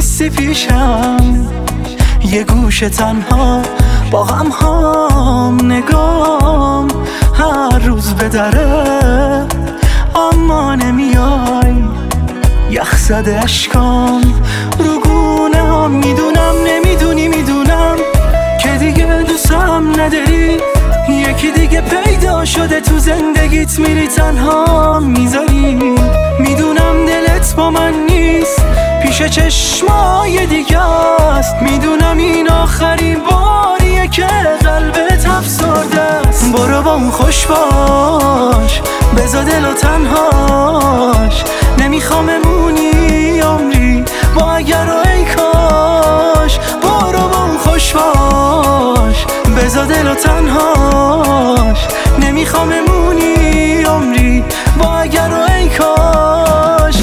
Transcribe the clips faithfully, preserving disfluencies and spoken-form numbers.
نیستی پیشم، یه گوشه تنها با غم هام نگام هر روز به دره، اما نمیای. یخ زده اشکام رو گونه هم، میدونم نمیدونی میدونم که دیگه دوستم نداری. یکی دیگه پیدا شده تو زندگیت، میری تنها میذاری. میدونم دلت با من نیست، پیش چشمای دیگه است. میدونم این آخرین باریه که قلبت افسرده است. برو با اون خوش باش، بذار دل و تنهاش. نمیخوام امونی عمری با اگر و ای کاش. برو با اون خوش باش، بذار دل و تنهاش. نمیخوام امونی عمری با اگر و ای کاش.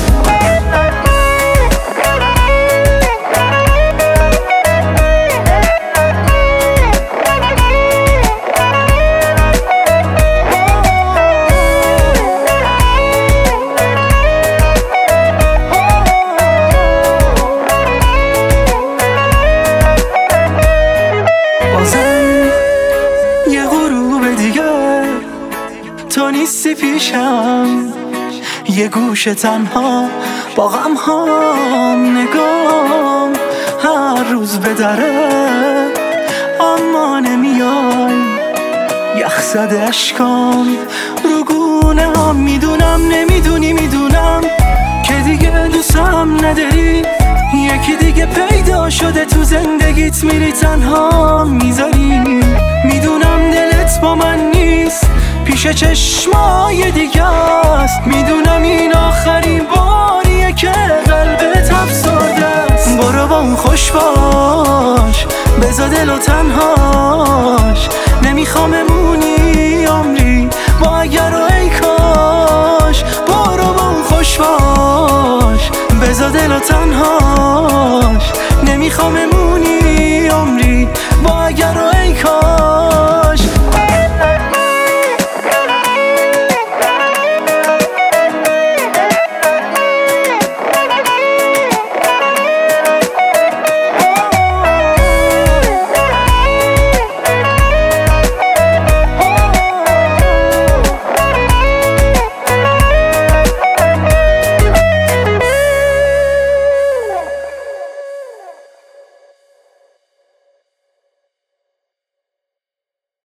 یه غروب دیگه تو نیستی پیشم، یه گوشه تنها با غم هام نگام هر روز به دره، اما نمیای. یخ زده اشکام رو گونه هم، میدونم نمیدونی میدونم که دیگه دوستم نداری. یکی دیگه پیدا شده تو زندگیت، میری تنها میذاری. میدونم دلت با من نیست، پیش چشمای دیگه است. میدونم این آخرین باریه که قلبت افسرده است. برو با اون خوش باش، بذار دل و تنهاش. نمیخوام امونی عمری با اگر و ای کاش. برو با اون خوش باش، بذار دل و تنهاش. نمیخوام امونی عمری با